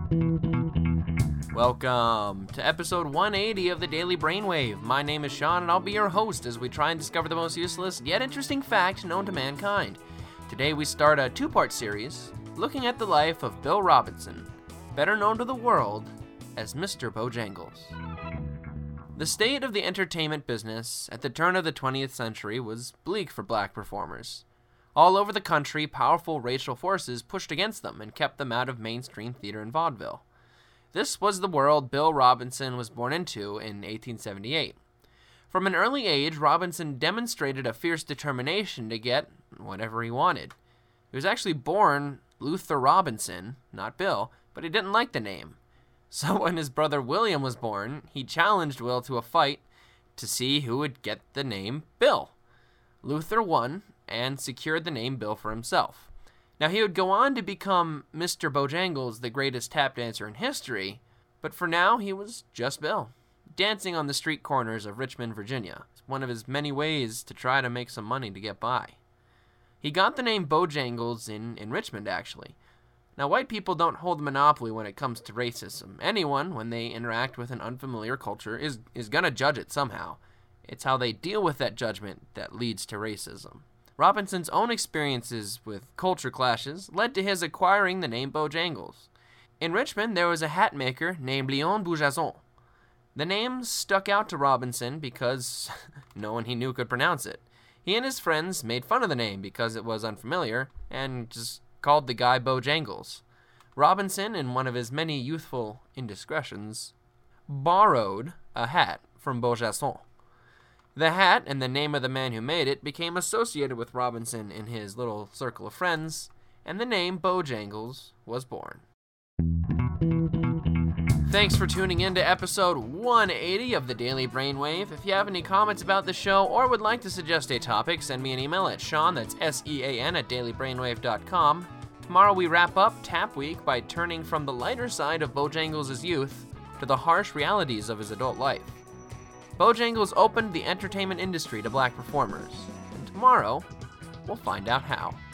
Welcome to episode 180 of the Daily Brainwave. My name is Sean, and I'll be your host as we try and discover the most useless yet interesting fact known to mankind. Today we start a two-part series looking at the life of Bill Robinson, better known to the world as Mr. Bojangles. The state of the entertainment business at the turn of the 20th century was bleak for black performers. All over the country, powerful racial forces pushed against them and kept them out of mainstream theater and vaudeville. This was the world Bill Robinson was born into in 1878. From an early age, Robinson demonstrated a fierce determination to get whatever he wanted. He was actually born Luther Robinson, not Bill, but he didn't like the name. So when his brother William was born, he challenged Will to a fight to see who would get the name Bill. Luther won and secured the name Bill for himself. Now, he would go on to become Mr. Bojangles, the greatest tap dancer in history, but for now, he was just Bill, dancing on the street corners of Richmond, Virginia. It's one of his many ways to try to make some money to get by. He got the name Bojangles in Richmond, actually. Now, white people don't hold the monopoly when it comes to racism. Anyone, when they interact with an unfamiliar culture, is going to judge it somehow. It's how they deal with that judgment that leads to racism. Robinson's own experiences with culture clashes led to his acquiring the name Bojangles. In Richmond, there was a hat maker named Léon Boujason. The name stuck out to Robinson because no one he knew could pronounce it. He and his friends made fun of the name because it was unfamiliar and just called the guy Bojangles. Robinson, in one of his many youthful indiscretions, borrowed a hat from Boujason. The hat and the name of the man who made it became associated with Robinson in his little circle of friends, and the name Bojangles was born. Thanks for tuning in to episode 180 of the Daily Brainwave. If you have any comments about the show or would like to suggest a topic, send me an email at Sean, that's SEAN, at dailybrainwave.com. Tomorrow we wrap up Tap Week by turning from the lighter side of Bojangles' youth to the harsh realities of his adult life. Bojangles opened the entertainment industry to black performers, and tomorrow we'll find out how.